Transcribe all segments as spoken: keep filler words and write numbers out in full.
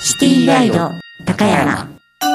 シティガイド高山。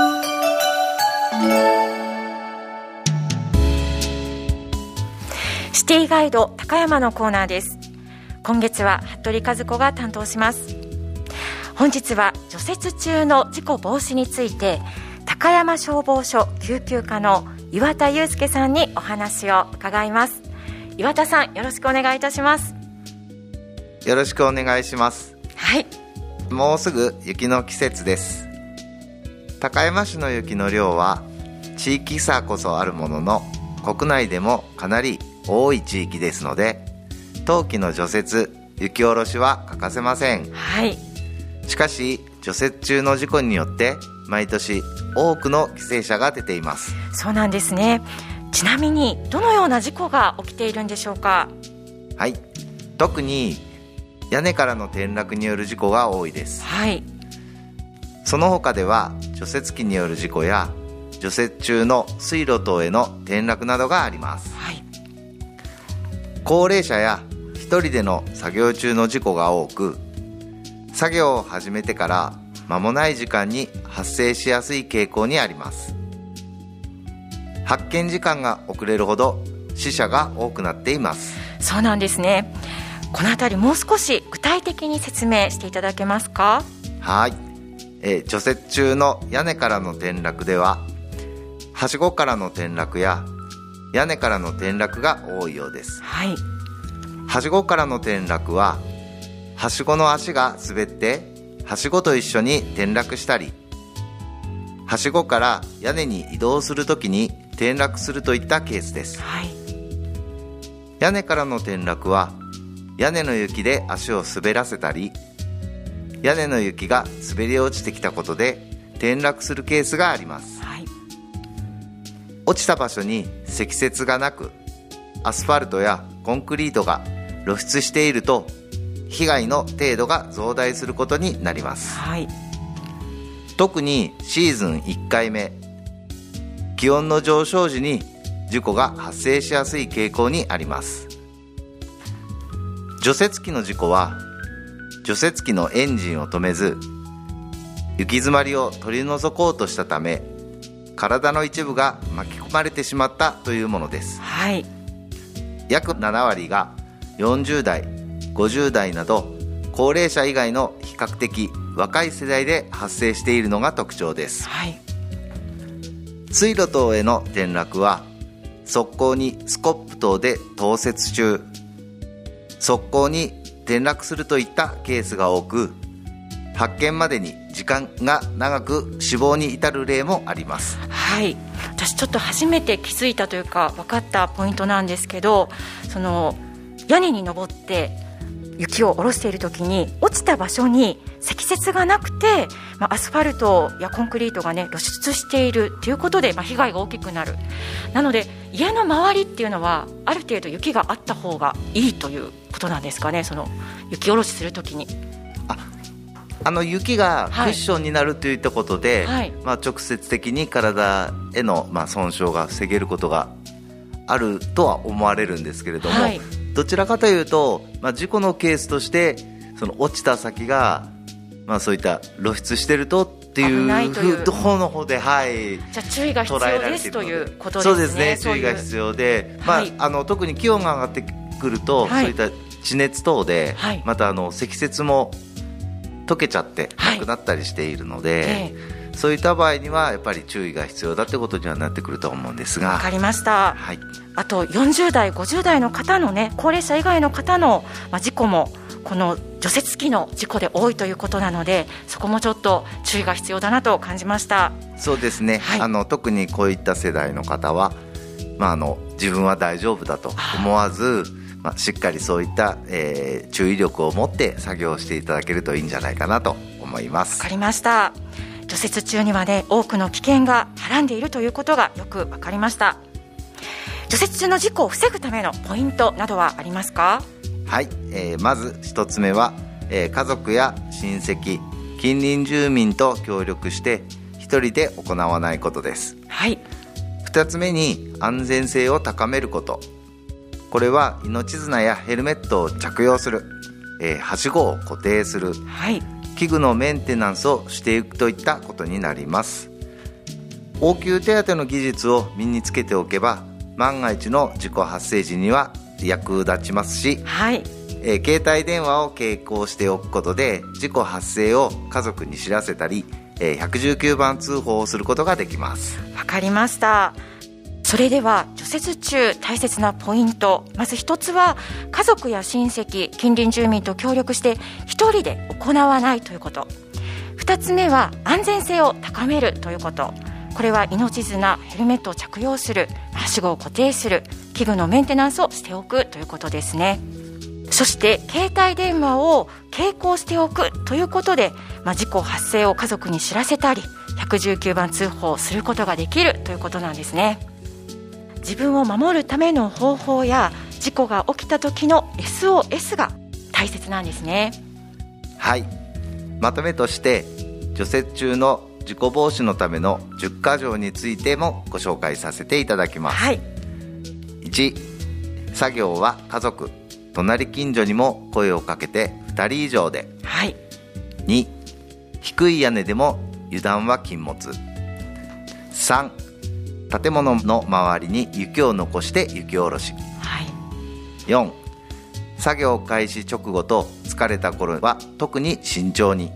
シティガイド高山のコーナーです。今月は服部和子が担当します。本日は除雪中の事故防止について高山消防署救急課の岩田祐介さんにお話を伺います。岩田さん、よろしくお願いいたします。 よろしくお願いします。 はい。 もうすぐ雪の季節です。高山市の雪の量は地域差こそあるものの国内でもかなり多い地域ですので、冬季の除雪、雪下ろしは欠かせません。 はい。 しかし除雪中の事故によって毎年多くの犠牲者が出ています。 そうなんですね。ちなみにどのような事故が起きているんでしょうか？ はい、特に屋根からの転落による事故が多いです。 はい。 その他では除雪機による事故や除雪中の水路等への転落などがあります。 はい。 高齢者や一人での作業中の事故が多く、作業を始めてから間もない時間に発生しやすい傾向にあります。発見時間が遅れるほど死者が多くなっています。 そうなんですね。このあたりもう少し具体的に説明していただけますか？ はい、えー、除雪中の屋根からの転落でははしごからの転落や屋根からの転落が多いようです。 はい。 はしごからの転落ははしごの足が滑ってはしごと一緒に転落したり、はしごから屋根に移動するときに転落するといったケースです。 はい。 屋根からの転落は屋根の雪で足を滑らせたり、屋根の雪が滑り落ちてきたことで転落するケースがあります。 はい。 落ちた場所に積雪がなく、アスファルトやコンクリートが露出していると被害の程度が増大することになります。 はい。 特にシーズンいっかいめ、気温の上昇時に事故が発生しやすい傾向にあります。除雪機の事故は除雪機のエンジンを止めず雪詰まりを取り除こうとしたため、体の一部が巻き込まれてしまったというものです。 はい。 約ななわりがよんじゅうだい、ごじゅうだいなど高齢者以外の比較的若い世代で発生しているのが特徴です。 はい。 水路等への転落は側溝にスコップ等で凍結中、側溝に転落するといったケースが多く、発見までに時間が長く死亡に至る例もあります。 はい。私ちょっと初めて気づいたというか分かったポイントなんですけど、その屋根に登って雪を下ろしているときに落ちた場所に積雪がなくて、まあ、アスファルトやコンクリートがね露出しているということで、まあ、被害が大きくなる。なので家の周りっていうのはある程度雪があった方がいいということなんですかね。その雪下ろしするときにああの雪がクッションになるといったことで、 はい、 まあ、直接的に体への、まあ、損傷が防げることがあるとは思われるんですけれども、はい、どちらかというと、まあ、事故のケースとしてその落ちた先が、まあ、そういった露出してるとっていう方の方で、はい、 じゃあ注意が必要ですということですね。 そうですね、注意が必要で、まあ、はい、あの特に気温が上がってくると、はい、そういった地熱等で、はい、またあの積雪も溶けちゃってなくなったりしているので、はい、えー、そういった場合にはやっぱり注意が必要だってことにはなってくると思うんですが。 わかりました、 はい、 あとよんじゅうだいごじゅうだいの方のね、高齢者以外の方の、まあ、事故もこの除雪機の事故で多いということなので、そこもちょっと注意が必要だなと感じました。 そうですね、はい、あの特にこういった世代の方は、まあ、あの自分は大丈夫だと思わず、まあ、しっかりそういった、えー、注意力を持って作業していただけるといいんじゃないかなと思います。 わかりました。除雪中にはね、多くの危険がはらんでいるということがよくわかりました。除雪中の事故を防ぐためのポイントなどはありますか？ はい、えー、まず一つ目は、えー、家族や親戚、近隣住民と協力して一人で行わないことです。 はい。 二つ目に安全性を高めること。これは命綱やヘルメットを着用する、えー、はしごを固定する、 はい、 器具のメンテナンスをしていくといったことになります。応急手当の技術を身につけておけば、万が一の事故発生時には役立ちますし、 はい、 えー、携帯電話を携行しておくことで事故発生を家族に知らせたり、えー、ひゃくじゅうきゅうばん通報をすることができます。 わかりました。それでは除雪中大切なポイント、まず一つは家族や親戚、近隣住民と協力して一人で行わないということ。二つ目は安全性を高めるということ。これは命綱、ヘルメットを着用する、はしごを固定する、器具のメンテナンスをしておくということですね。そして携帯電話を携行しておくということで、まあ、事故発生を家族に知らせたりひゃくじゅうきゅうばん通報することができるということなんですね。自分を守るための方法や事故が起きた時の エスオーエス が大切なんですね。 はい、まとめとして除雪中の事故防止のためのじゅっかじょうについてもご紹介させていただきます。 はい、 いち、作業は家族、隣近所にも声をかけてふたり以上で。 はい、 に、低い屋根でも油断は禁物。さん、建物の周りに雪を残して雪下ろし。 はい、 よん、作業開始直後と疲れた頃は特に慎重に。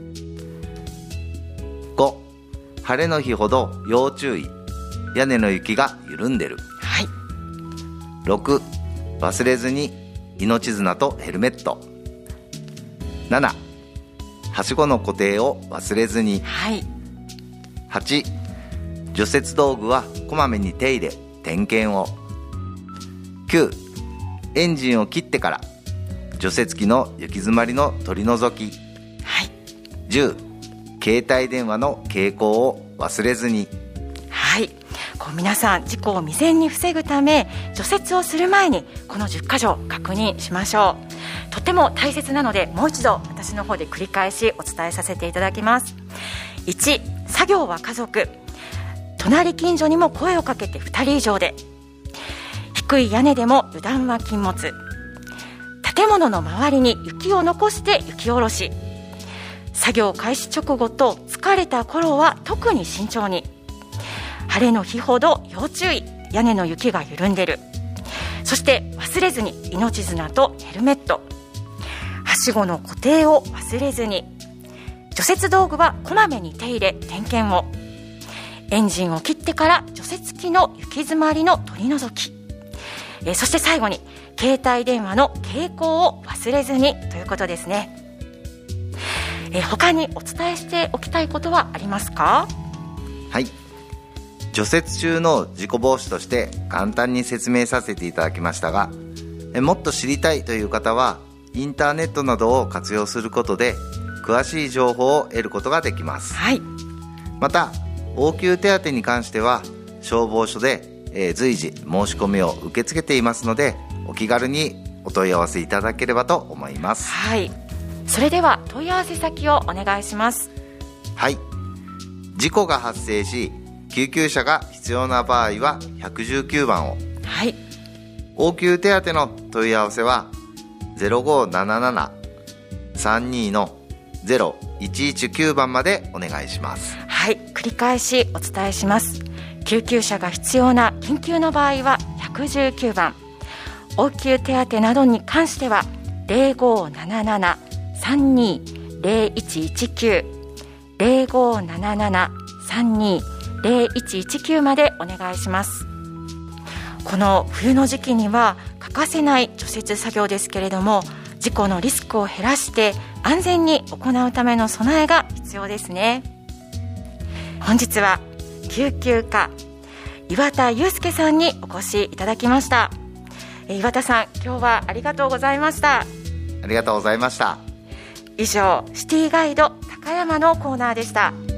ご、晴れの日ほど要注意、屋根の雪が緩んでる。 はい、 ろく、忘れずに命綱とヘルメット。なな、はしごの固定を忘れずに。 はい、 はち、除雪道具はこまめに手入れ点検を。きゅう、エンジンを切ってから除雪機の雪詰まりの取り除き。 はい、 じゅう、携帯電話の携行を忘れずに。 はい、こう皆さん事故を未然に防ぐため除雪をする前にこのじゅっかじょう確認しましょう。とても大切なのでもう一度私の方で繰り返しお伝えさせていただきます。いち、作業は家族、隣近所にも声をかけてふたり以上で。低い屋根でも油断は禁物。建物の周りに雪を残して雪下ろし。作業開始直後と疲れた頃は特に慎重に。晴れの日ほど要注意、屋根の雪が緩んでる。そして忘れずに命綱とヘルメット。はしごの固定を忘れずに。除雪道具はこまめに手入れ点検を。エンジンを切ってから除雪機の雪詰まりの取り除き。えー、そして最後に携帯電話の携行を忘れずにということですね。えー、他にお伝えしておきたいことはありますか？ はい、除雪中の事故防止として簡単に説明させていただきましたが、えもっと知りたいという方はインターネットなどを活用することで詳しい情報を得ることができます。 はい、 また応急手当に関しては消防署で、えー、随時申し込みを受け付けていますので、お気軽にお問い合わせいただければと思います。 はい、それでは問い合わせ先をお願いします。 はい、事故が発生し救急車が必要な場合はひゃくじゅうきゅうばんを。 はい、 応急手当の問い合わせは ゼロごーなななな さんにー の ゼロいちいちきゅうばんまでお願いします。 はい、繰り返しお伝えします。救急車が必要な緊急の場合はひゃくじゅうきゅうばん、応急手当などに関しては ゼロごーなななな さんにー ゼロいちいちきゅう ゼロごーなななな さんにー ゼロいちいちきゅうまでお願いします。この冬の時期には欠かせない除雪作業ですけれども、事故のリスクを減らして安全に行うための備えが必要ですね。本日は救急科岩田祐介さんにお越しいただきました。岩田さん、今日はありがとうございました。 ありがとうございました。 以上、シティガイド高山のコーナーでした。